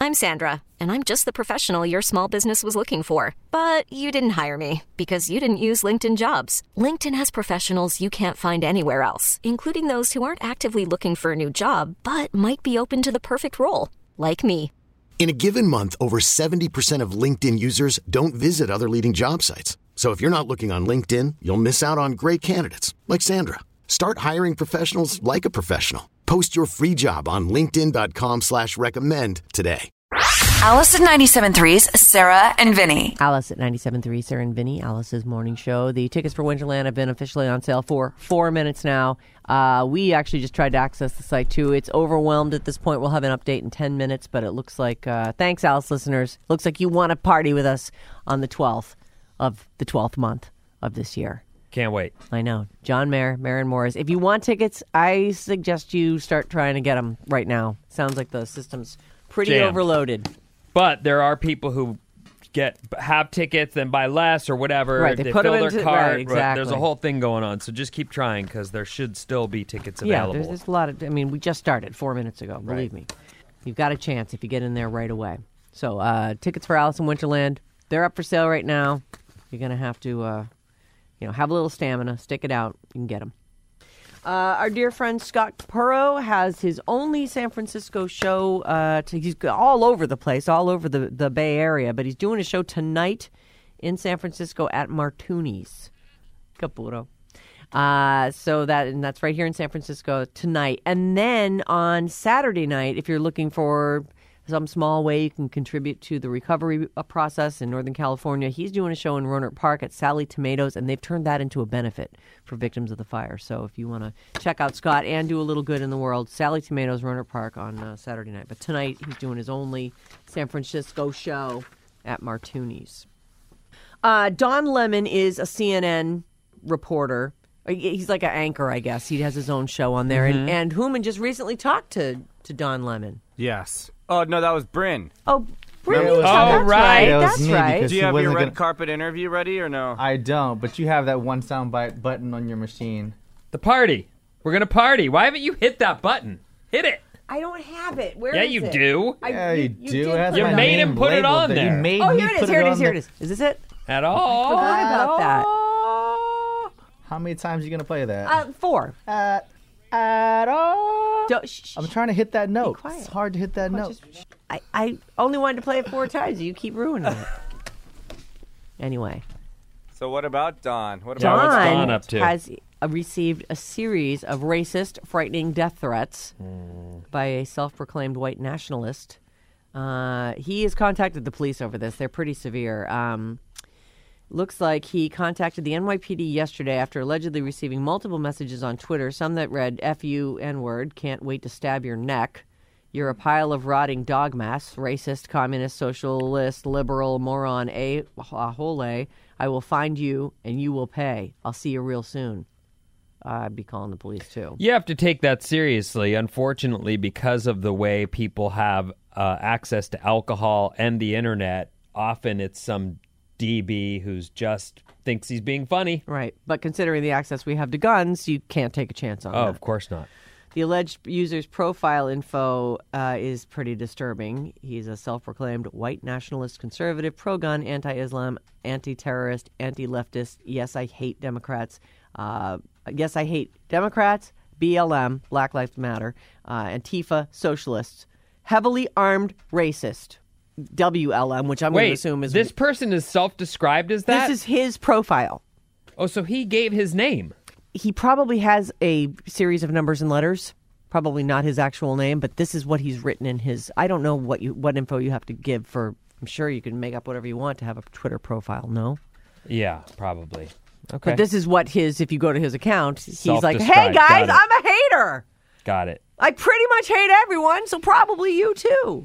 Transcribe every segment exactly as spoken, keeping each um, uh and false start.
I'm Sandra, and I'm just the professional your small business was looking for. But you didn't hire me because you didn't use LinkedIn Jobs. LinkedIn has professionals you can't find anywhere else, including those who aren't actively looking for a new job, but might be open to the perfect role, like me. In a given month, over seventy percent of LinkedIn users don't visit other leading job sites. So if you're not looking on LinkedIn, you'll miss out on great candidates like Sandra. Start hiring professionals like a professional. Post your free job on linkedin.com slash recommend today. Alice at ninety-seven point three's Sarah and Vinny. Alice at ninety-seven point three, Sarah and Vinny, Alice's morning show. The tickets for Winterland have been officially on sale for four minutes now. Uh, we actually just tried to access the site, too. It's overwhelmed at this point. We'll have an update in ten minutes, but it looks like, uh, thanks, Alice listeners. Looks like you want to party with us on the twelfth of the twelfth month of this year. Can't wait. I know. John Mayer, Maren Morris. If you want tickets, I suggest you start trying to get them right now. Sounds like the system's pretty Jammed. overloaded. But there are people who get have tickets and buy less or whatever. Right, they they put fill them their into- cart. right, exactly. There's a whole thing going on. So just keep trying because there should still be tickets Yeah, available. there's, there's a lot of, I mean, we just started four minutes ago, believe me. You've got a chance if you get in there right away. So uh, tickets for Alice in Winterland, they're up for sale right now. You're going to have to, uh, you know, have a little stamina, stick it out, you can get them. Uh, our dear friend Scott Purrow has his only San Francisco show. Uh, to, he's all over the place, all over the, the Bay Area, but he's doing a show tonight in San Francisco at Martuni's. Capuro. Uh, so that and that's right here in San Francisco tonight. And then on Saturday night, if you're looking for some small way you can contribute to the recovery process in Northern California, he's doing a show in Rohnert Park at Sally Tomatoes, and they've turned that into a benefit for victims of the fire. So if you want to check out Scott and do a little good in the world, Sally Tomatoes, Rohnert Park on uh, Saturday night. But tonight he's doing his only San Francisco show at Martuni's. Uh, Don Lemon is a C N N reporter. He's like an anchor, I guess. He has his own show on there. Mm-hmm. And, and Hooman just recently talked to, to Don Lemon. Yes. Oh, no, that was Bryn. Oh, Bryn. That was- Oh, that's right. That was That's me right. because Do you he have your wasn't red gonna- carpet interview ready or no? I don't, but you have that one soundbite button on your machine. The party. We're going to party. Why haven't you hit that button? Hit it. I don't have it. Where Yeah, is you it? do. I, Yeah, you, you do. did It has put You my it on. made him name put it labeled on there. there. You made Oh, me here it is. put Here it on is. Here the- it is. Is this it? At all. Forgot about that. How many times are you going to play that? Uh, four. At, at all. Don't, sh- sh- I'm trying to hit that note. quiet. It's hard to hit that Well, note. just- I, I only wanted to play it four times. You keep ruining it. Anyway. So what about Don? What Yeah, about what's Don Don up to? has uh, received a series of racist, frightening death threats by a self-proclaimed white nationalist. Uh, he has contacted the police over this. They're pretty severe. Um, looks like he contacted the N Y P D yesterday after allegedly receiving multiple messages on Twitter, some that read, F you, N-word, can't wait to stab your neck. You're a pile of rotting dog mass, racist, communist, socialist, liberal, moron, a, a whole A. I will find you and you will pay. I'll see you real soon. Uh, I'd be calling the police too. You have to take that seriously, unfortunately, because of the way people have uh, access to alcohol and the internet. Often it's some D B who's just thinks he's being funny. Right. But considering the access we have to guns, you can't take a chance on Oh, that. of course not. The alleged user's profile info uh, is pretty disturbing. He's a self-proclaimed white nationalist conservative, pro-gun, anti-Islam, anti-terrorist, anti-leftist. Yes, I hate Democrats. Uh, yes, I hate Democrats, B L M, Black Lives Matter, uh, Antifa, socialists, heavily armed racist, W L M, which I'm going to Wait, assume is... this person is self-described as that? This is his profile. Oh, so he gave his name. He probably has a series of numbers and letters. Probably not his actual name, but this is what he's written in his... I don't know what you what info you have to give for... I'm sure you can make up whatever you want to have a Twitter profile, no? Yeah, probably. Okay. But this is what his... If you go to his account, he's like, hey, Self-described. guys, Got it. I'm a hater. Got it. I pretty much hate everyone, so probably you too.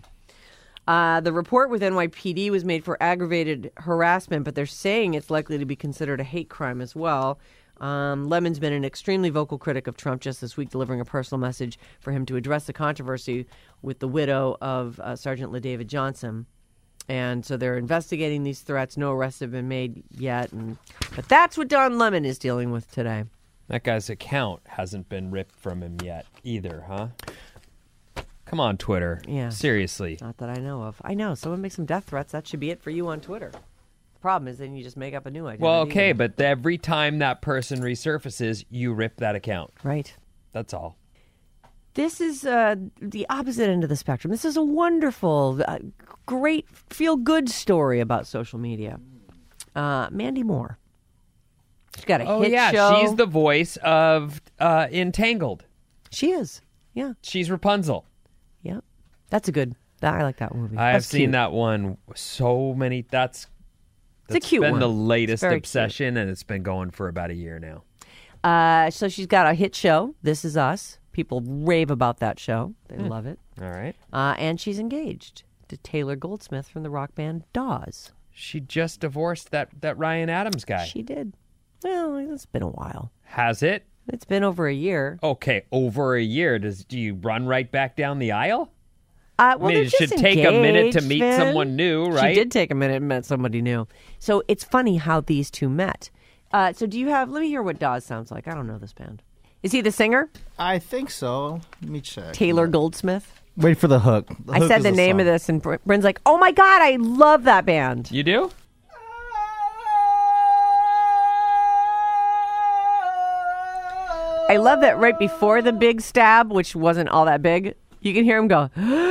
Uh, the report with N Y P D was made for aggravated harassment, but they're saying it's likely to be considered a hate crime as well. Um, Lemon's been an extremely vocal critic of Trump just this week, delivering a personal message for him to address the controversy with the widow of uh, Sergeant LaDavid Johnson. And so they're investigating these threats. No arrests have been made yet. And, but that's what Don Lemon is dealing with today. That guy's account hasn't been ripped from him yet either, huh? Come on, Twitter. Yeah. Seriously. Not that I know of. I know. Someone makes some death threats. That should be it for you on Twitter. The problem is then you just make up a new identity. Well, okay, but every time that person resurfaces, you rip that account. Right. That's all. This is uh, the opposite end of the spectrum. This is a wonderful, uh, great, feel-good story about social media. Uh, Mandy Moore. She's got a Oh, hit yeah. show. She's the voice of uh, Entangled. She is. Yeah. She's Rapunzel. Yeah. That's a good. I like that movie. I have That's seen cute. that one so many. That's, It's a that's cute been one. the It's latest very obsession, and it's been going for about a year now. Uh, so she's got a hit show, This Is Us. People rave about that show. They love it. All right. Uh, and she's engaged to Taylor Goldsmith from the rock band Dawes. She just divorced that, that Ryan Adams guy. She did. Well, it's been a while. Has it? It's been over a year. Okay, over a year. Does do you run right back down the aisle? Uh, well, I mean, they're it should just take a minute to engaged, meet Vin. someone new, right? She did take a minute and met somebody new. So it's funny how these two met. Uh, so do you have, let me hear what Dawes sounds like. I don't know this band. Is he the singer? I think so. Let me check. Taylor Goldsmith? Wait for the hook. The I hook said is the a name song. of this, and Br- Bryn's like, oh my God, I love that band. You do? I love that right before the big stab, which wasn't all that big, you can hear him go,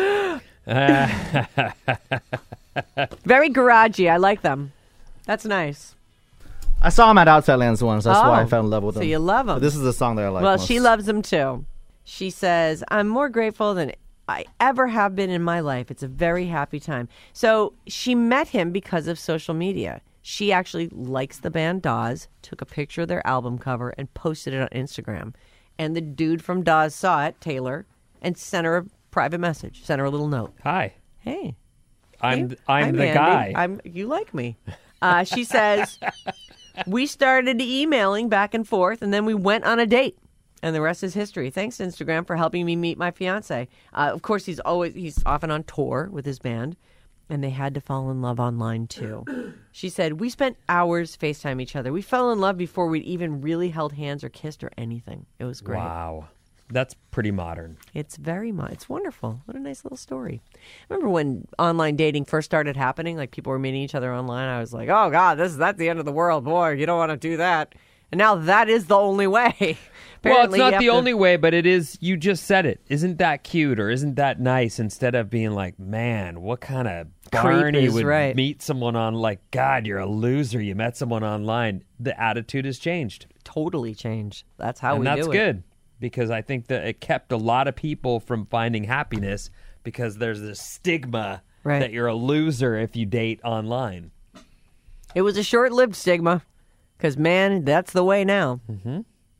very garagey. I like them. That's nice. I saw him at Outside Lands once. That's why I Oh, fell in love with so him. you love him. But this is the song that I like Well, most. she loves him too. She says, I'm more grateful than I ever have been in my life. It's a very happy time. So she met him because of social media. She actually likes the band Dawes, took a picture of their album cover and posted it on Instagram. And the dude from Dawes saw it, Taylor, and sent her a private message, sent her a little note. Hi. Hey. I'm hey, I'm hi, the Mandy. guy. I'm you like me. Uh, she says, we started emailing back and forth, and then we went on a date. And the rest is history. Thanks, Instagram, for helping me meet my fiance. Uh, of course, he's always he's often on tour with his band, and they had to fall in love online too. She said, we spent hours FaceTime each other. We fell in love before we'd even really held hands or kissed or anything. It was great. Wow. That's pretty modern. It's very much. It's wonderful. What a nice little story. Remember when online dating first started happening? Like people were meeting each other online. I was like, oh God, this is that's the end of the world. Boy, you don't want to do that. And now that is the only way. Well, it's Apparently, not you the have to- only way, but it is. You just said it. Isn't that cute or isn't that nice? Instead of being like, man, what kind of Barney is would right. meet someone on like, God, you're a loser. You met someone online. The attitude has changed. Totally changed. That's how and we that's do it. good because I think that it kept a lot of people from finding happiness because there's this stigma Right. that you're a loser if you date online. It was a short-lived stigma, because man, that's the way now. Mm-hmm.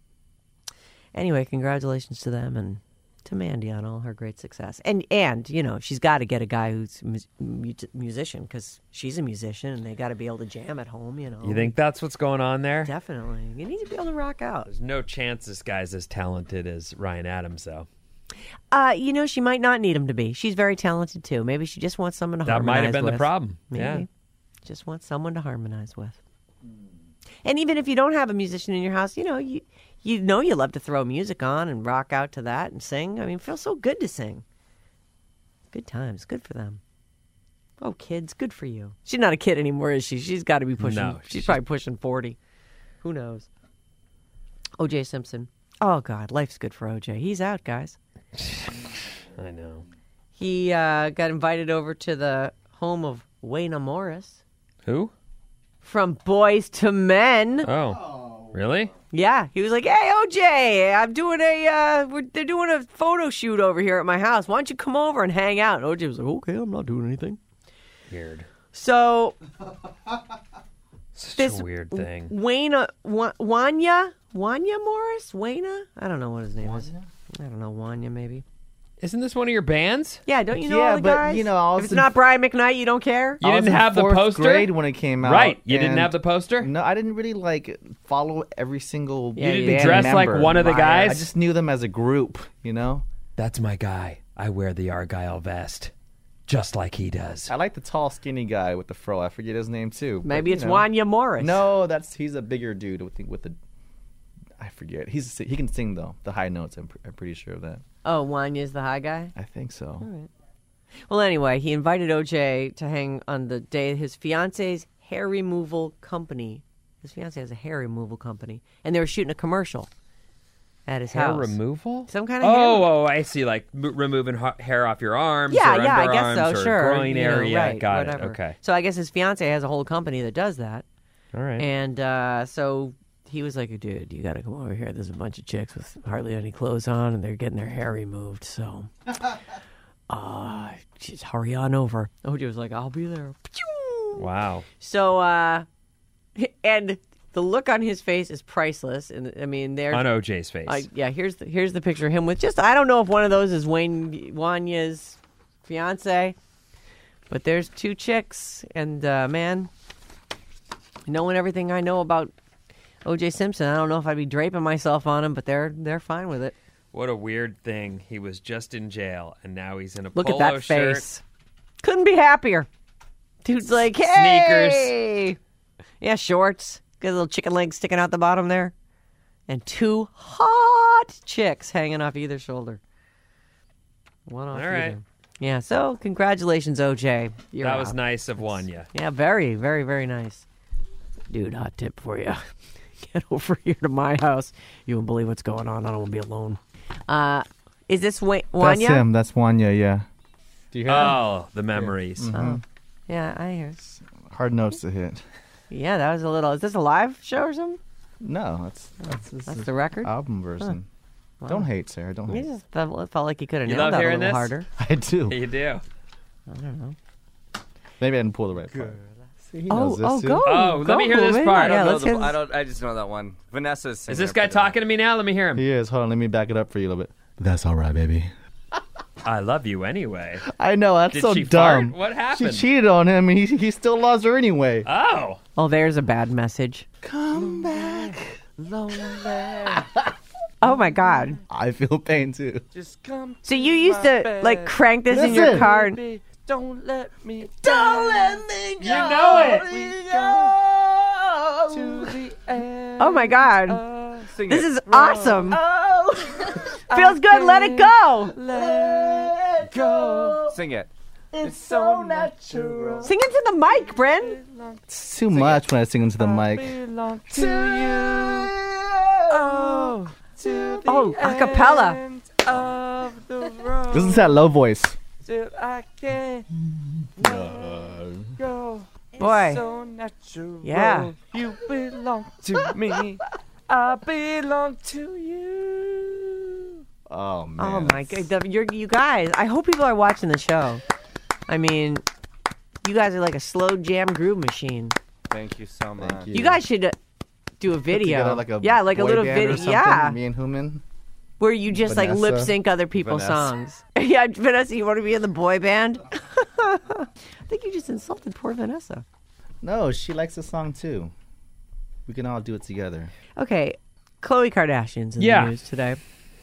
Anyway, congratulations to them and to Mandy on all her great success. And and you know she's got to get a guy who's a mus- mu- musician because she's a musician and they got to be able to jam at home. You know. You think that's what's going on there? Definitely, you need to be able to rock out. There's no chance this guy's as talented as Ryan Adams, though. Uh, you know, she might not need him to be. She's very talented too. Maybe she just wants someone to That harmonize might have been with. the problem. Maybe. Yeah. Just wants someone to harmonize with. And even if you don't have a musician in your house, you know, you you know you love to throw music on and rock out to that and sing. I mean, it feels so good to sing. Good times. Good for them. Oh, kids, good for you. She's not a kid anymore, is she? She's got to be pushing. No, she's, she's- probably pushing forty. Who knows? O J Simpson. Oh, God, life's good for O J. He's out, guys. I know. He uh, got invited over to the home of Wayna Morris Who? from Boys to Men. Oh, really? Yeah, he was like, "Hey, O J, I'm doing a uh, we're, they're doing a photo shoot over here at my house. Why don't you come over and hang out?" And O J was like, "Okay, I'm not doing anything." Weird. So Such this a weird thing. Wayna Wa- Wanya Wanya Morris Wayna. I don't know what his name is. I don't know, Wanya maybe. Isn't this one of your bands? Yeah, don't you know Yeah, all the but, guys? you know, I if was it's in- not Brian McKnight, you don't care. You I was didn't in have the fourth poster? grade when it came out. Right. You didn't and- have the poster? No, I didn't really like follow every single. Yeah, You didn't yeah. dress like member. one of the I- guys? I just knew them as a group. You know. That's my guy. I wear the Argyle vest. Just like he does. I like the tall, skinny guy with the fro. I forget his name too. but, Maybe you it's know. Wanya Morris. No, that's he's a bigger dude with the, with the. I forget forget. He's he can sing though. The high notes. I'm, pr- I'm pretty sure of that. Oh, Wanya's the high guy? I think so. All right. Well, anyway, he invited O J to hang on the day of his fiance's hair removal company. His fiance has a hair removal company, and they were shooting a commercial at his Hair house. removal? Some kind of oh, hair. oh, I see. Like m- removing ha- hair off your arms. Yeah, or yeah, I guess underarms so. or Sure, groin you know, area. right, Got whatever. it. Okay. So I guess his fiance has a whole company that does that, All right. and uh, so he was like, "Dude, you got to come over here. There's a bunch of chicks with hardly any clothes on, and they're getting their hair removed. So, uh, just hurry on over." O J was like, "I'll be there." Wow. So, uh, and the look on his face is priceless. And I mean, there's On O J's face. Uh, yeah, here's the here's the picture of him with just I don't know if one of those is Wayne Wanya's fiance, but there's two chicks, and uh, man, knowing everything I know about O J Simpson, I don't know if I'd be draping myself on him, but they're they're fine with it. What a weird thing. He was just in jail, and now he's in a Look polo at that shirt. face. Couldn't be happier. Dude's like, hey! Yeah, shorts. Got a little chicken leg sticking out the bottom there. And two hot chicks hanging off either shoulder. One off All right. either. Yeah, so congratulations, O J. You're That was out. nice of Wanya. Yeah, very, very, very nice. Dude, hot tip for you. Get over here to my house. You won't believe what's going on. I don't want to be alone. Uh, is this Wa- Wanya? That's him. That's Wanya. Yeah. Do you hear him? Oh, the memories. Oh, yeah, I hear. Hard notes to hit. Yeah, that was a little. Is this a live show or something? No, that's that's, this That's is the record? album version. Wow. Don't hate, Sarah. Don't You hate. just felt, it felt like you could have You nailed love that a hearing little this? harder. I do. You do. I don't know. Maybe I didn't pull the right part. See, he Oh, knows this oh, too. go. Oh, let go, me hear this Ruben. part. I don't Yeah, know let's the, hear I this. don't. I just know that one. Vanessa's. Is this guy talking to me now? Let me hear him. He is. Hold on. Let me back it up for you a little bit. That's all right, baby. I love you anyway. I know. That's Did so she dumb. fart? What happened? She cheated on him, and he he still loves her anyway. Oh. Oh, there's a bad message. Come back. Oh, my God. I feel pain too. Just come. So you used to, like, crank this in your Listen. car. And, Don't let me. Don't let me go. You know it. To the end. oh, my God. Uh, sing This it. is awesome. Oh. Feels good. Let it go. Let go. Sing it. It's so natural. Sing into the mic, Bryn. It's too much when I sing into the mic. Belong to you. Oh, to the Oh, a cappella. end of the road. Listen to that low voice. Till I can't go. Boy. So natural. Yeah. You belong to me. I belong to you. Oh man. Oh, my God. The- You're, you guys, I hope people are watching the show. I mean, you guys are like a slow jam groove machine. Thank you so much. Thank you. You guys should uh, do a Put video. together like a yeah, like a boy little band or video. something, Yeah. Me and Human. Where you just like Vanessa. lip sync other people's Vanessa. songs. Yeah, Vanessa, you want to be in the boy band? I think you just insulted poor Vanessa. No, she likes the song too. We can all do it together. Okay, Khloe Kardashian's in Yeah. the news today.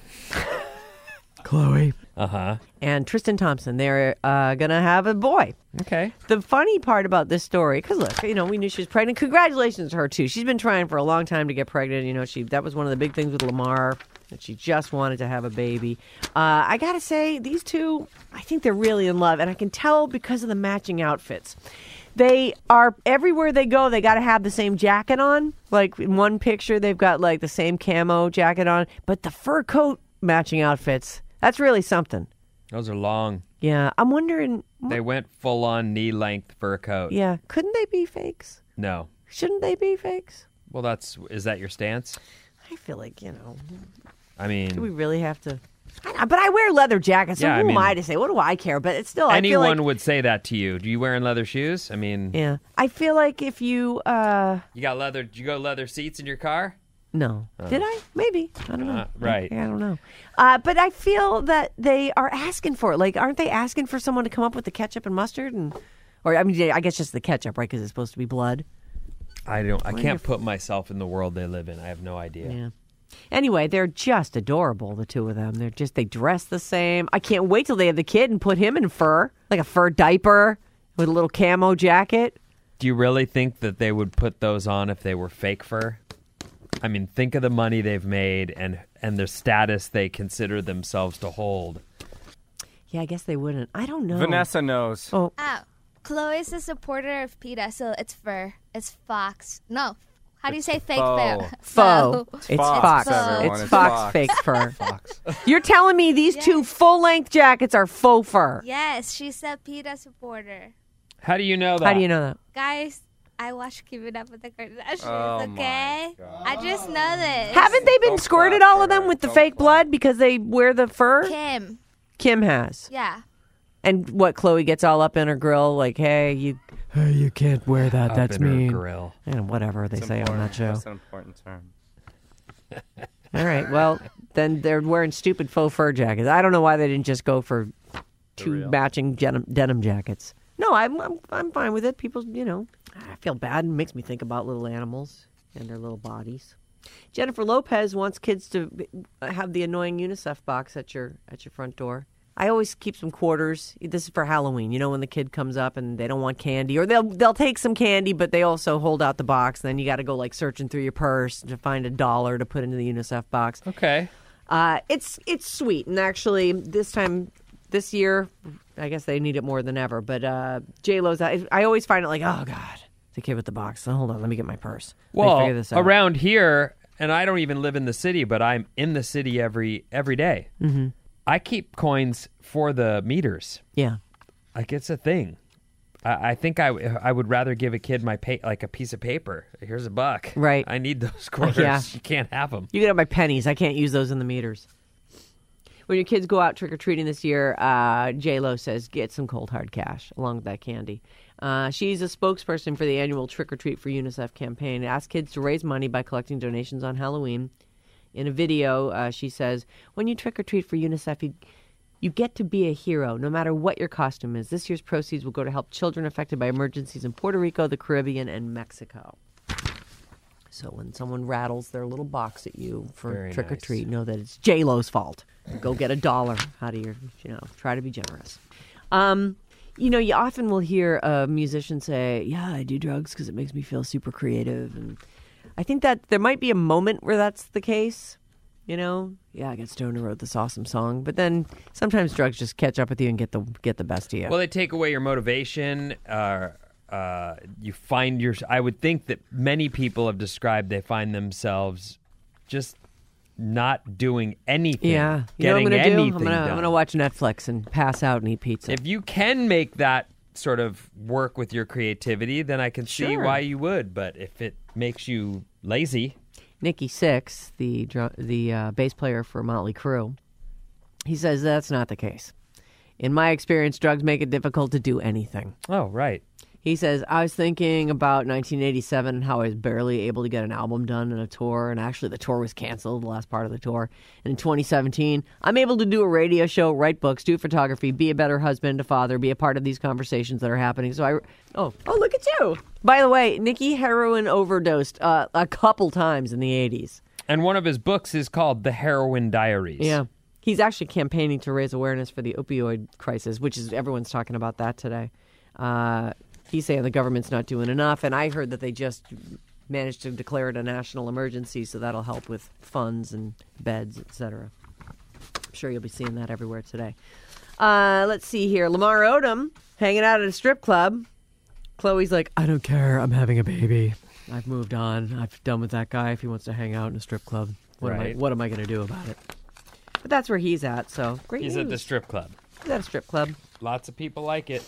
Khloe. Uh huh. And Tristan Thompson, they're uh, going to have a boy. Okay. The funny part about this story, because look, you know, we knew she was pregnant. Congratulations to her, too. She's been trying for a long time to get pregnant. You know, she that was one of the big things with Lamar, that she just wanted to have a baby. Uh, I got to say, these two, I think they're really in love. And I can tell because of the matching outfits. They are, everywhere they go, they got to have the same jacket on. Like in one picture, they've got like the same camo jacket on. But the fur coat matching outfits, that's really something. Those are long. Yeah, I'm wondering. They went full on knee length fur coat. Yeah, couldn't they be fakes? No. Shouldn't they be fakes? Well, that's is that your stance? I feel like, you know, I mean, do we really have to? I, but I wear leather jackets, so Yeah, who I mean- am I to say? What do I care? But it's still, I feel anyone like, would say that to you. Do you wearing leather shoes? I mean, yeah, I feel like if you, uh, you got leather. Did you go leather seats in your car? no, did I? Maybe I don't know. Uh, right. I, I don't know. Uh, but I feel that they are asking for it. Like, aren't they asking for someone to come up with the ketchup and mustard and, or I mean, I guess just the ketchup, right? Because it's supposed to be blood. I don't. I Wonder can't if- put myself in the world they live in. I have no idea. Yeah. Anyway, they're just adorable, the two of them. They're just, they dress the same. I can't wait till they have the kid and put him in fur, like a fur diaper with a little camo jacket. Do you really think that they would put those on if they were fake fur? I mean, think of the money they've made and and the status they consider themselves to hold. Yeah, I guess they wouldn't. I don't know. Vanessa knows. Oh, Oh, Chloe's a supporter of PETA, so it's fur. It's fox. No. How do you say fake faux. fur? faux. It's Fox, fox. everyone. It's It's fox, fox. fake fur. Fox. You're telling me these two full-length jackets are faux fur? Yes, she's a PETA supporter. How do you know that? How do you know that? Guys, I watch Keeping Up with the Kardashians, Oh, my okay? God. I just know this. Haven't they been Don't squirted clap all for of them her. with the Don't fake clap. blood because they wear the fur? Kim. Kim has. Yeah. And what, Chloe gets all up in her grill like, hey, you hey, you can't wear that. Up That's in her mean. grill. And whatever they It's say on important. that show. That's an important term. All right, well, then they're wearing stupid faux fur jackets. I don't know why they didn't just go for two real. matching denim, denim jackets. No, I'm, I'm I'm fine with it. People, you know, I feel bad. It makes me think about little animals and their little bodies. Jennifer Lopez wants kids to be- have the annoying UNICEF box at your at your front door. I always keep some quarters. This is for Halloween. You know, when the kid comes up and they don't want candy, or they'll they'll take some candy, but they also hold out the box. And then you got to go like searching through your purse to find a dollar to put into the UNICEF box. Okay. Uh, it's it's sweet, and actually, this time this year, I guess they need it more than ever. But uh, J Lo's, I, I always find it like, oh God, the kid with the box. Hold on, let me get my purse. Let me Well, figure this out. around here, and I don't even live in the city, but I'm in the city every every day. Mm-hmm. I keep coins for the meters. Yeah. Like it's a thing. I, I think I, w- I would rather give a kid my pay, like a piece of paper. Here's a buck. Right. I need those quarters. Yeah. You can't have them. You can have my pennies. I can't use those in the meters. When your kids go out trick-or-treating this year, uh, J-Lo says get some cold hard cash along with that candy. Uh, she's a spokesperson for the annual Trick or Treat for UNICEF campaign. It asks kids to raise money by collecting donations on Halloween. In a video, uh, she says, when you trick-or-treat for UNICEF, you, you get to be a hero, no matter what your costume is. This year's proceeds will go to help children affected by emergencies in Puerto Rico, the Caribbean, and Mexico. So when someone rattles their little box at you for Very trick or nice. treat, know that it's J-Lo's fault. Go get a dollar out of your, you know, try to be generous. Um, you know, you often will hear a musician say, yeah, I do drugs because it makes me feel super creative. And I think that there might be a moment where that's the case. You know, yeah, I got stoned and wrote this awesome song. But then sometimes drugs just catch up with you and get the get the best of you. Well, they take away your motivation. Uh, uh, you find your. I would think that many people have described they find themselves just not doing anything. yeah. You know what getting I'm going to do? anything I'm going to I'm done. going to watch Netflix and pass out and eat pizza. If you can make that sort of work with your creativity, then I can see Sure. why you would. But if it makes you lazy, Nikki Sixx, the dr- the uh, bass player for Motley Crue, he says that's not the case. In my experience, drugs make it difficult to do anything. oh right, He says, I was thinking about nineteen eighty-seven and how I was barely able to get an album done and a tour, and actually the tour was canceled, the last part of the tour. And in twenty seventeen, I'm able to do a radio show, write books, do photography, be a better husband, a father, be a part of these conversations that are happening. So I, oh, oh, look at you. By the way, Nikki heroin overdosed uh, a couple times in the eighties. and one of his books is called The Heroin Diaries. Yeah. He's actually campaigning to raise awareness for the opioid crisis, which is everyone's talking about that today. Uh, he's saying the government's not doing enough, and I heard that they just managed to declare it a national emergency, so that'll help with funds and beds, et cetera. I'm sure you'll be seeing that everywhere today. Uh, let's see here. Lamar Odom hanging out at a strip club. Chloe's like, I don't care. I'm having a baby. I've moved on. I've done with that guy if he wants to hang out in a strip club. What am I, Right. what am I going to do about it? But that's where he's at, so great He's news. at the strip club. He's at a strip club. Lots of people like it.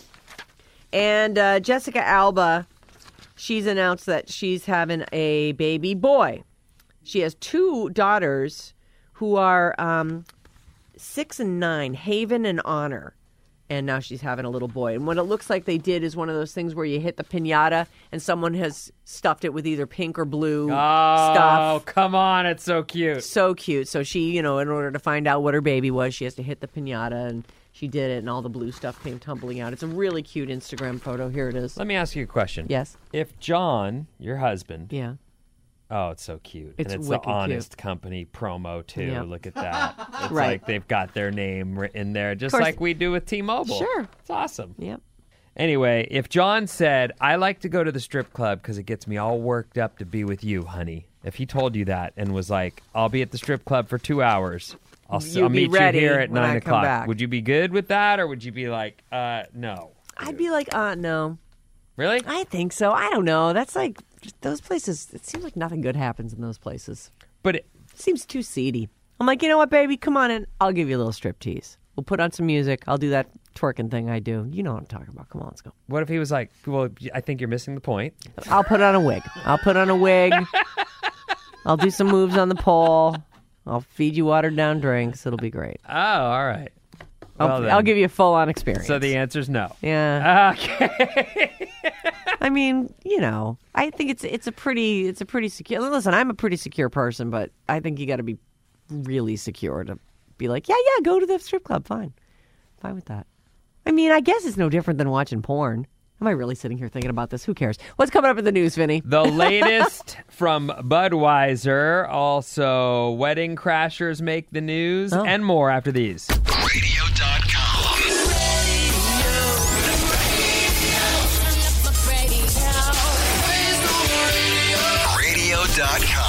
And uh, Jessica Alba, she's announced that she's having a baby boy. She has two daughters who are um, six and nine, Haven and Honor. And now she's having a little boy. And what it looks like they did is one of those things where you hit the piñata and someone has stuffed it with either pink or blue Oh, stuff. come on. It's so cute. So cute. So she, you know, in order to find out what her baby was, she has to hit the piñata, and she did it, and all the blue stuff came tumbling out. It's a really cute Instagram photo. Here it is. Let me ask you a question. Yes. If John, your husband, Yeah. oh, it's so cute. It's and it's wicked the Honest Company promo, too. Yep. Look at that. It's Right. like they've got their name written in there, just course. like we do with T-Mobile. Sure. It's awesome. Yep. Anyway, if John said, I like to go to the strip club because it gets me all worked up to be with you, honey, if he told you that and was like, "I'll be at the strip club for two hours. I'll, s- You'd I'll be meet you ready here at when I nine come o'clock." back. Would you be good with that, or would you be like, uh, "No"? I'd be like, uh, no. Really? I think so. I don't know. That's like those places. It seems like nothing good happens in those places. But it, Seems too seedy. I'm like, you know what, baby? Come on in. I'll give you a little strip tease. We'll put on some music. I'll do that twerking thing I do. You know what I'm talking about. Come on, let's go. what if he was like, "Well, I think you're missing the point." I'll put on a wig. I'll put on a wig. I'll do some moves on the pole. I'll feed you watered down drinks. It'll be great. Oh, all right. I'll, Well, then. I'll give you a full on experience. So the answer's no. yeah. Okay. I mean, you know, I think it's it's a pretty it's a pretty secure. Listen, I'm a pretty secure person, but I think you got to be really secure to be like, yeah, yeah, go to the strip club. Fine, fine with that. I mean, I guess it's no different than watching porn. Am I really sitting here thinking about this? Who cares? What's coming up in the news, Vinny? The latest from Budweiser. Also, wedding crashers make the news, Oh. and more after these. radio dot com. radio dot com.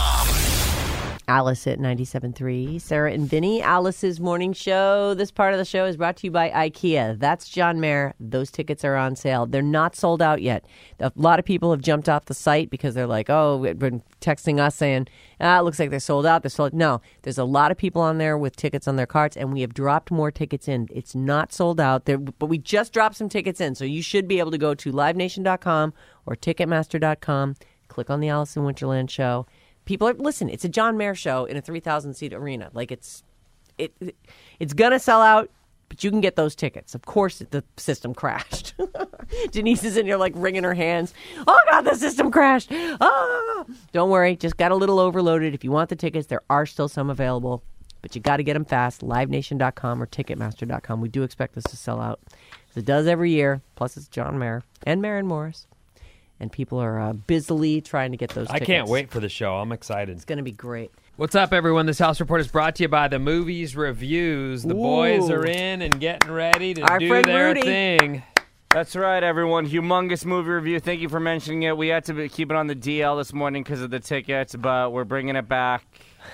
Alice at ninety-seven point three. Sarah and Vinny. Alice's morning show. This part of the show is brought to you by IKEA. That's John Mayer. Those tickets are on sale. They're not sold out yet. A lot of people have jumped off the site because they're like, oh, we've been texting us saying, ah, it looks like they're sold out. They're sold. No, there's a lot of people on there with tickets on their carts, and we have dropped more tickets in. It's not sold out, there, but we just dropped some tickets in. So you should be able to go to live nation dot com or ticketmaster dot com. Click on the Alice in Winterland show. People are, listen, it's a John Mayer show in a three thousand seat arena. Like, it's it, it it's going to sell out, but you can get those tickets. Of course, the system crashed. Denise is in here, like, wringing her hands. Oh, God, the system crashed. Ah! Don't worry. Just got a little overloaded. If you want the tickets, there are still some available, but you got to get them fast. live nation dot com or ticketmaster dot com. We do expect this to sell out, as it does every year. Plus, it's John Mayer and Maren Morris. And people are uh, busily trying to get those I tickets. can't wait for the show. I'm excited. It's going to be great. What's up, everyone? This House Report is brought to you by the Movies Reviews. The Ooh. boys are in and getting ready to Our do friend their Rudy. thing. That's right, everyone. Humongous movie review. Thank you for mentioning it. We had to be, keep it on the D L this morning because of the tickets, but we're bringing it back.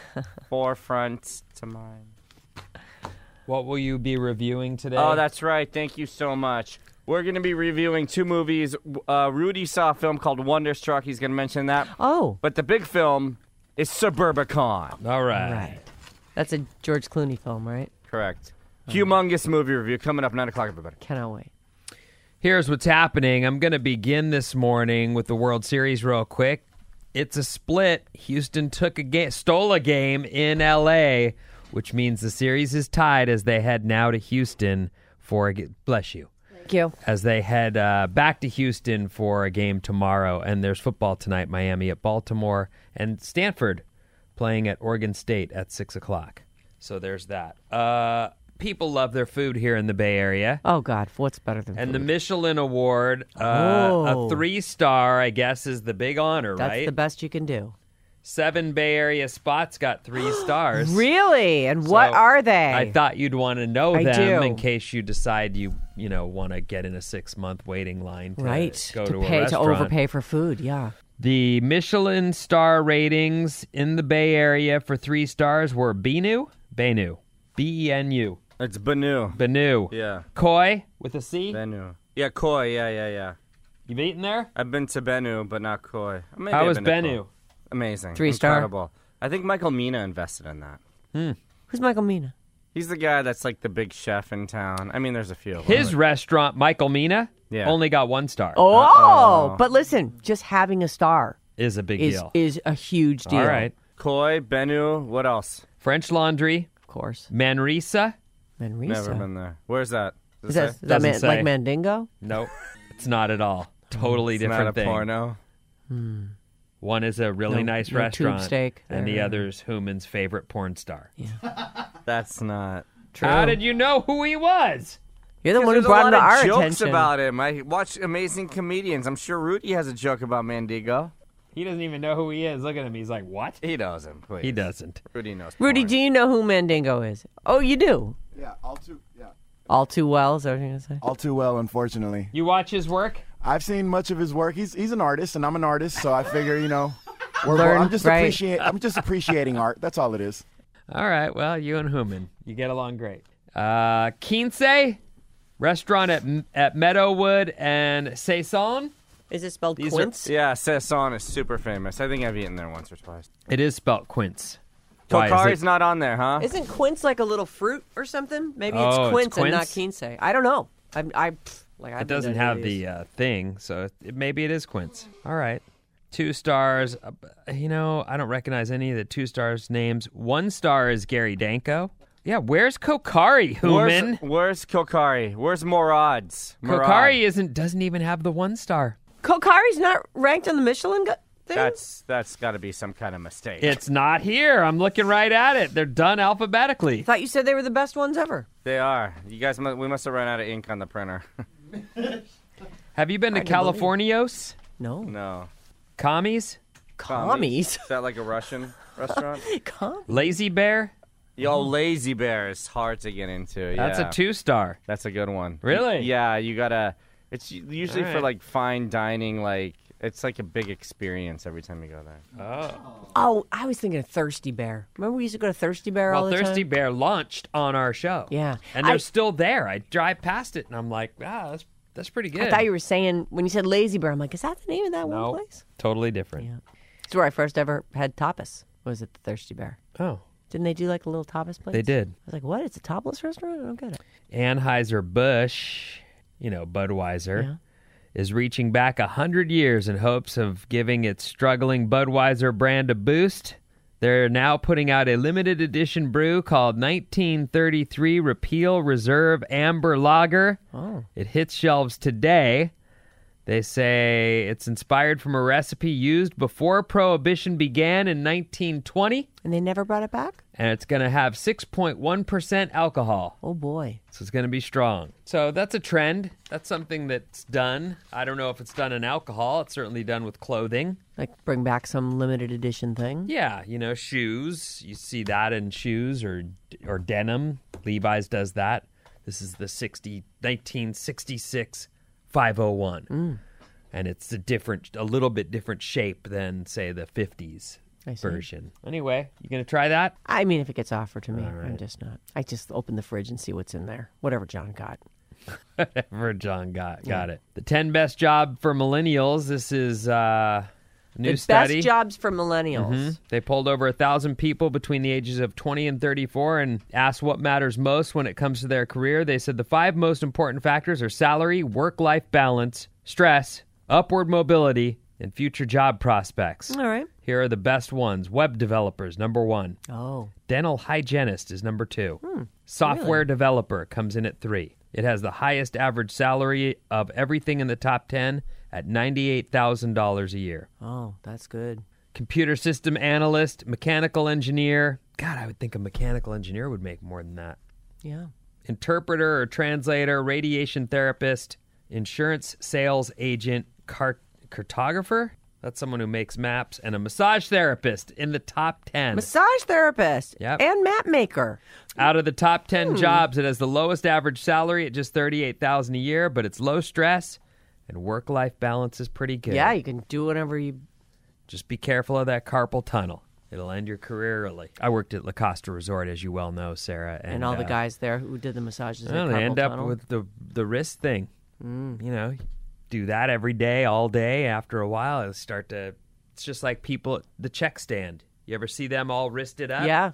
Forefront to mind. What will you be reviewing today? Oh, that's right. Thank you so much. We're going to be reviewing two movies. Uh, Rudy saw a film called Wonderstruck. He's going to mention that. Oh. But the big film is Suburbicon. All right. Right. That's a George Clooney film, right? Correct. Humongous movie review coming up nine o'clock, everybody. Cannot wait. Here's what's happening. I'm going to begin this morning with the World Series real quick. It's a split. Houston took a game, stole a game in L A, which means the series is tied as they head now to Houston for a g- bless you. Thank you. As they head uh, back to Houston for a game tomorrow. And there's football tonight, Miami at Baltimore, and Stanford playing at Oregon State at six o'clock. So there's that. Uh, people love their food here in the Bay Area. Oh, God. What's better than And food? the Michelin Award, uh, Oh. a three-star, I guess, is the big honor, That's right? the best you can do. Seven Bay Area spots got three stars. Really? And what So are they? I thought you'd want to know I them do. in case you decide you, you know, want to get in a six-month waiting line to right. go to to, pay a to restaurant. overpay for food. Yeah. The Michelin star ratings in the Bay Area for three stars were Benu, Benu, B E N U, It's Benu. Benu, Yeah. Koi with a C. Benu. Yeah, Koi. Yeah, yeah, yeah. You've eaten there? I've been to Benu, but not Koi. Maybe How I've was been to Benu? Koi. Amazing. Three star? Incredible. I think Michael Mina invested in that. Who's Michael Mina? He's the guy that's like the big chef in town. I mean, there's a few of them. His restaurant, Michael Mina, Yeah. only got one star. Oh, Uh-oh. but listen, just having a star Is a big is deal. is a huge deal. All right. Koi, Benu, what else? French Laundry, Of course. Manresa. Manresa. Never been there. Where's that? Does Is that, it is say? that Doesn't man, say. like Mandingo? Nope, it's not at all. Totally It's different not a thing. porno. One is a really No- nice no tube restaurant, steak and the there. other's Human's favorite porn star. That's not. True. How did you know who he was? You're the one who There's brought a him lot to of our jokes attention. about him. I watch Amazing Comedians. I'm sure Rudy has a joke about Mandigo. He doesn't even know who he is. Look at him. He's like, what? He knows him. Please. He doesn't. Rudy knows. Rudy, porn. do you know who Mandingo is? Oh, you do? Yeah, all too yeah. All too well, is that what you're going to say? All too well, unfortunately. You watch his work? I've seen much of his work. He's he's an artist and I'm an artist, so I figure, you know, We're, Learn, I'm just right? appreciate. I'm just appreciating art. That's all it is. All right. Well, you and Human, you get along great. Uh, Quince, restaurant at at Meadowwood and Saison. Is it spelled These quince? are- Yeah, Saison is super famous. I think I've eaten there once or twice. It is spelt quince. Why, is Tokari's it- not on there, huh? Isn't quince like a little fruit or something? Maybe it's Oh, it's quince and not quince? quince. I don't know. I, I like. I've It doesn't been to have any of these. the uh, thing, so it, maybe it is quince. All right. Two stars. Uh, you know, I don't recognize any of the two stars names. One star is Gary Danko. Yeah, where's Kokari, Human? Where's, where's Kokari? Where's Morad's? Murad. Kokari isn't doesn't even have the one star. Kokari's not ranked on the Michelin gu- thing. That's that's got to be some kind of mistake. It's not here. I'm looking right at it. They're done alphabetically. I thought you said they were the best ones ever. They are. You guys, mu- we must have run out of ink on the printer. Have you been to Hard to believe. Californios? No. No. Commies? Commies? Is that like a Russian restaurant? Com- Lazy Bear? Yo, Lazy Bear is hard to get into. That's yeah. a two star. That's a good one. Really? Yeah, you gotta. It's usually All for right. like fine dining. Like it's like a big experience every time you go there. Oh. Oh, I was thinking of Thirsty Bear. Remember we used to go to Thirsty Bear all Well, the Thirsty time? Bear launched on our show. Yeah. And they're I- still there. I drive past it and I'm like, wow, that's that's pretty good. I thought you were saying, when you said Lazy Bear, I'm like, is that the name of that No, one place? totally different. Yeah. It's where I first ever had tapas, was at the Thirsty Bear. Oh. Didn't they do like a little tapas place? They did. I was like, what? It's a topless restaurant? I don't get it. Anheuser-Busch, you know, Budweiser, Yeah. is reaching back one hundred years in hopes of giving its struggling Budweiser brand a boost. They're now putting out a limited edition brew called nineteen thirty-three Repeal Reserve Amber Lager. Oh. It hits shelves today. They say it's inspired from a recipe used before Prohibition began in nineteen twenty. And they never brought it back? And it's going to have six point one percent alcohol. Oh, boy. So it's going to be strong. So that's a trend. That's something that's done. I don't know if it's done in alcohol. It's certainly done with clothing. Like bring back some limited edition thing? Yeah, you know, shoes. You see that in shoes or or denim. Levi's does that. This is the sixty, nineteen sixty-six five oh one. Mm. And it's a different, a little bit different shape than, say, the fifties I see. version. Anyway, you going to try that? I mean, if it gets offered to me, All right. I'm just not. I just open the fridge and see what's in there. Whatever John got. Whatever John got. Got it. The ten best job for millennials. This is uh, a new the study. best jobs for millennials. Mhm. They polled over a thousand people between the ages of twenty and thirty-four and asked what matters most when it comes to their career. They said the five most important factors are salary, work-life balance, stress, upward mobility, and future job prospects. All right. Here are the best ones. Web developers, number one. Oh. Dental hygienist is number two. Hmm, Software really? developer comes in at three. It has the highest average salary of everything in the top ten at ninety-eight thousand dollars a year. Oh, that's good. Computer system analyst, mechanical engineer. God, I would think a mechanical engineer would make more than that. Yeah. Interpreter or translator, radiation therapist, insurance sales agent, cart- cartographer. That's someone who makes maps, and a massage therapist in the top ten. Massage therapist. Yep. And map maker. Out of the top ten Hmm. jobs, it has the lowest average salary at just thirty-eight thousand dollars a year, but it's low stress and work-life balance is pretty good. Yeah, you can do whatever you... Just be careful of that carpal tunnel. It'll end your career early. I worked at La Costa Resort, as you well know, Sarah. And, And, all the uh, guys there who did the massages. well, at they carpal end up tunnel. with the the wrist thing. Mm. You know, do that every day, all day. After a while, it'll start to... It's just like people at the check stand. You ever see them all wristed up? Yeah.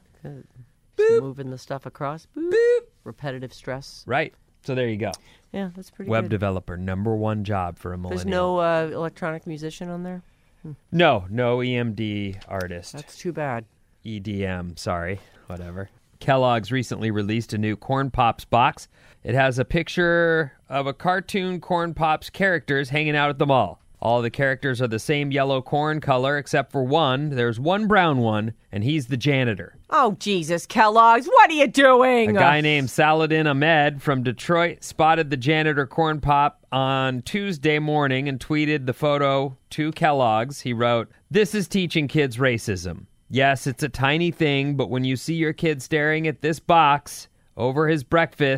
Just moving the stuff across. Boop. Boop. Repetitive stress. Right. So there you go. Yeah, that's pretty Web good. developer, number one job for a millennial. There's no uh, electronic musician on there? No, no E M D artist. That's too bad. E D M, sorry, whatever. Kellogg's recently released a new Corn Pops box. It has a picture of a cartoon Corn Pops characters hanging out at the mall. All the characters are the same yellow corn color except for one. There's one brown one, and he's the janitor. Oh, Jesus, Kellogg's, what are you doing? A guy named Saladin Ahmed from Detroit spotted the janitor Corn Pop on Tuesday morning and tweeted the photo to Kellogg's. He wrote, "This is teaching kids racism. Yes, it's a tiny thing, but when you see your kid staring at this box over his breakfast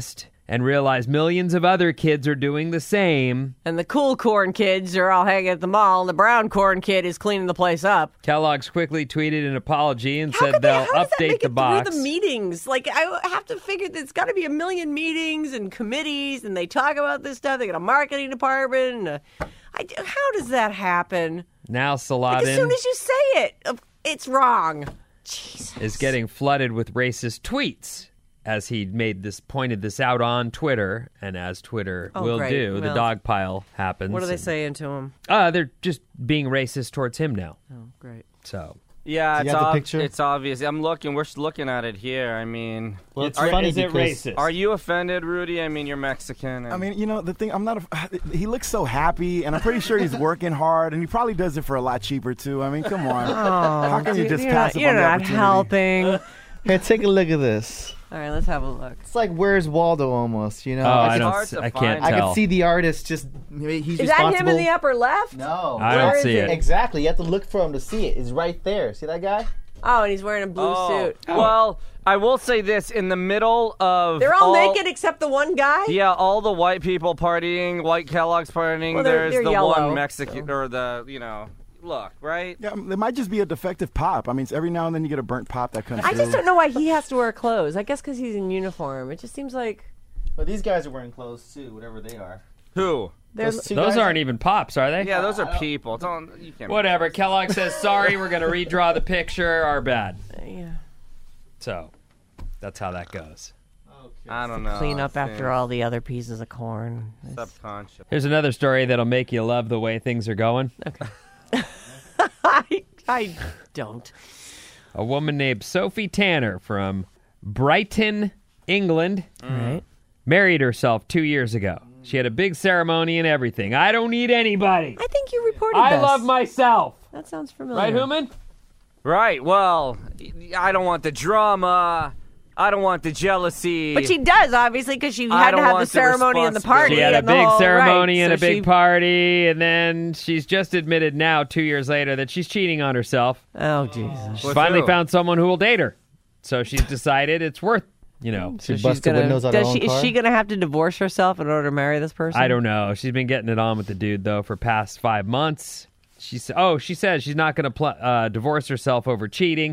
and realize millions of other kids are doing the same. And the cool corn kids are all hanging at the mall, and the brown corn kid is cleaning the place up. Kellogg's quickly tweeted an apology and How said could they, they'll how does that update make the it box. through the meetings? Like, I have to figure there's got to be a million meetings and committees, and they talk about this stuff. They got a marketing department. And a, I, how does that happen? Now Like, Saladin as soon as you say it, it's wrong. Jesus. is getting flooded with racist tweets as he made this pointed this out on Twitter, and as Twitter Oh, will great. do, the Well, dog pile happens. What are they and- saying to him? Uh, they're just being racist towards him now. Oh, great. So Yeah, Do it's, you have the ob- picture? it's obvious. I'm looking. We're looking at it here. I mean, Well, it's Are- funny is it because racist? are you offended, Rudy? I mean, you're Mexican. And I mean, you know, the thing, I'm not, a, he looks so happy, and I'm pretty sure he's working hard, and he probably does it for a lot cheaper, too. I mean, come on. How can you just you're pass not, up you're on the not opportunity? helping. Here, take a look at this. All right, let's have a look. It's like Where's Waldo almost, you know? Oh, I could- don't. hard s- to I can't find. I tell. can see the artist just. Maybe he's Is that responsible. him in the upper left? No. I Where don't is see it? it. Exactly. You have to look for him to see it. It's right there. See that guy? Oh, and he's wearing a blue oh. suit. Well, I will say this: in the middle of They're all, naked except the one guy? Yeah, all the white people partying, white Kellogg's partying. Well, they're- there's they're the yellow, one Mexican or the you know look right. Yeah, it might just be a defective pop. I mean, it's every now and then you get a burnt pop that comes I through. just don't know why he has to wear clothes. I guess because he's in uniform. It just seems like Well, these guys are wearing clothes too, whatever they are. Who? they're. Those two Those guys- aren't even pops, are they? Yeah, those are people. Don't you can't. Whatever. Kellogg says sorry. We're going to redraw the picture. Our bad. Yeah. So that's how that goes. I don't know. Clean up I after think all the other pieces of corn. subconscious. Here's another story that'll make you love the way things are going. I, I don't. A woman named Sophie Tanner from Brighton, England, Right? married herself two years ago. She had a big ceremony and everything. I don't need anybody. I think you reported I this. love myself. That sounds familiar. Right, Human? Right. Well, I don't want the drama. I don't want the jealousy. But she does, obviously, because she I had to don't have the want the ceremony and the party. She had a and the big whole- ceremony right, and so a big she- party, and then she's just admitted now, two years later, that she's cheating on herself. Oh, Jesus. She With finally who? found someone who will date her. So she's decided it's worth, you know. She She's busts the gonna- windows out of does her she, own Is car. she going to have to divorce herself in order to marry this person? I don't know. She's been getting it on with the dude, though, for past five months. She sa- Oh, she says she's not going to pl- uh, divorce herself over cheating.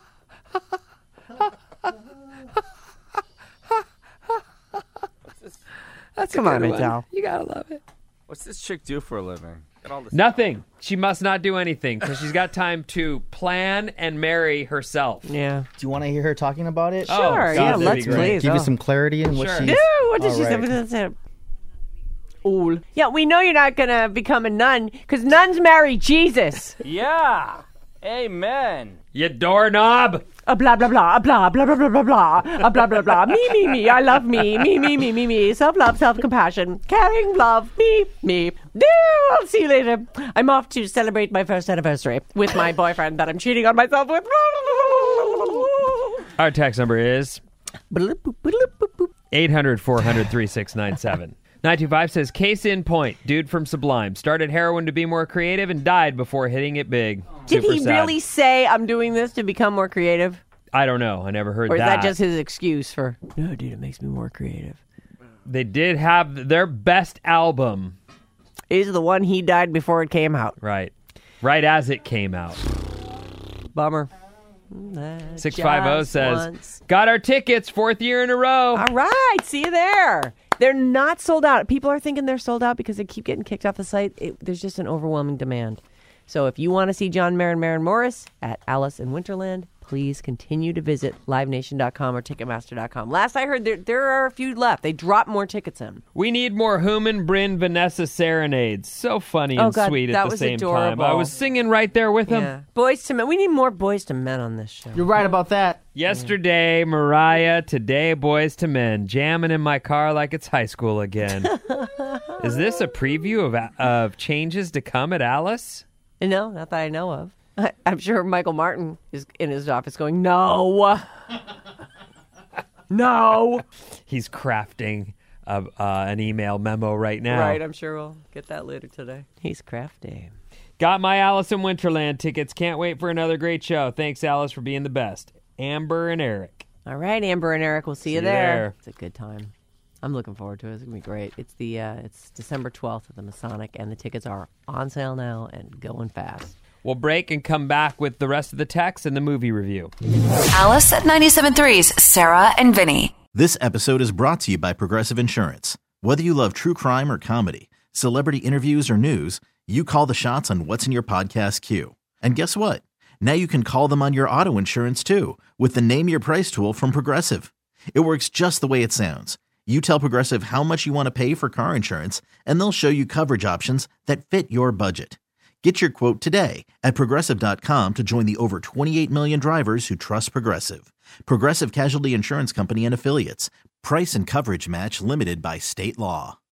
That's a Come on, good one. Adele. You gotta love it. What's this chick do for a living? Get all this Nothing. She must not do anything because she's got time to plan and marry herself. Yeah. Do you want to hear her talking about it? Oh, Sure, God, yeah, that'd be let's great. please. Give oh. you some clarity in what Sure. she's. No, what did All she say? right. What did she say? Ool. Yeah, we know you're not going to become a nun because nuns marry Jesus. Yeah. Amen. You doorknob. A blah, blah, blah, a blah, blah, blah, blah, blah, blah, a blah, blah, blah. Me, me, me. I love me. Me, me, me, me, me. Self-love, self-compassion. Caring, love. Me, me. Do. I'll see you later. I'm off to celebrate my first anniversary with my boyfriend that I'm cheating on myself with. Our text number is eight hundred, four hundred, thirty-six ninety-seven. nine two five says, case in point, dude from Sublime started heroin to be more creative and died before hitting it big. Did Super he sad. really say, I'm doing this to become more creative? I don't know. I never heard Or is that. that just his excuse for, no, dude, it makes me more creative? They did have their best album, Is the one he died before it came out. right, right as it came out. Bummer. six five zero Just says, once. got our tickets, fourth year in a row. All right, see you there. They're not sold out. People are thinking they're sold out because they keep getting kicked off the site. It, there's just an overwhelming demand. So if you want to see John Mayer and Maren Morris at Alice in Winterland, please continue to visit live nation dot com or ticketmaster dot com. Last I heard, there there are a few left. They dropped more tickets in. We need more Human, Bryn, Vanessa serenades. So funny Oh, and God, sweet that at the was same time. adorable. I was singing right there with them. Yeah. Boys to Men. We need more Boys to Men on this show. You're right about that. Yesterday, Mariah. Today, Boys to Men. Jamming in my car like it's high school again. Is this a preview of of changes to come at Alice? No, not that I know of. I, I'm sure Michael Martin is in his office going, no. No. He's crafting a, uh, an email memo right now. Right, I'm sure we'll get that later today. He's crafty. Got my Alice in Winterland tickets. Can't wait for another great show. Thanks, Alice, for being the best. Amber and Eric. All right, Amber and Eric, we'll see, you you there. there. It's a good time. I'm looking forward to it. It's gonna be great. It's the uh, it's December twelfth at the Masonic, and the tickets are on sale now and going fast. We'll break and come back with the rest of the text and the movie review. Alice at ninety-seven point three's Sarah and Vinny. This episode is brought to you by Progressive Insurance. Whether you love true crime or comedy, celebrity interviews or news, you call the shots on what's in your podcast queue. And guess what? Now you can call them on your auto insurance too with the Name Your Price tool from Progressive. It works just the way it sounds. You tell Progressive how much you want to pay for car insurance, and they'll show you coverage options that fit your budget. Get your quote today at Progressive dot com to join the over twenty-eight million drivers who trust Progressive. Progressive Casualty Insurance Company and Affiliates. Price and coverage match limited by state law.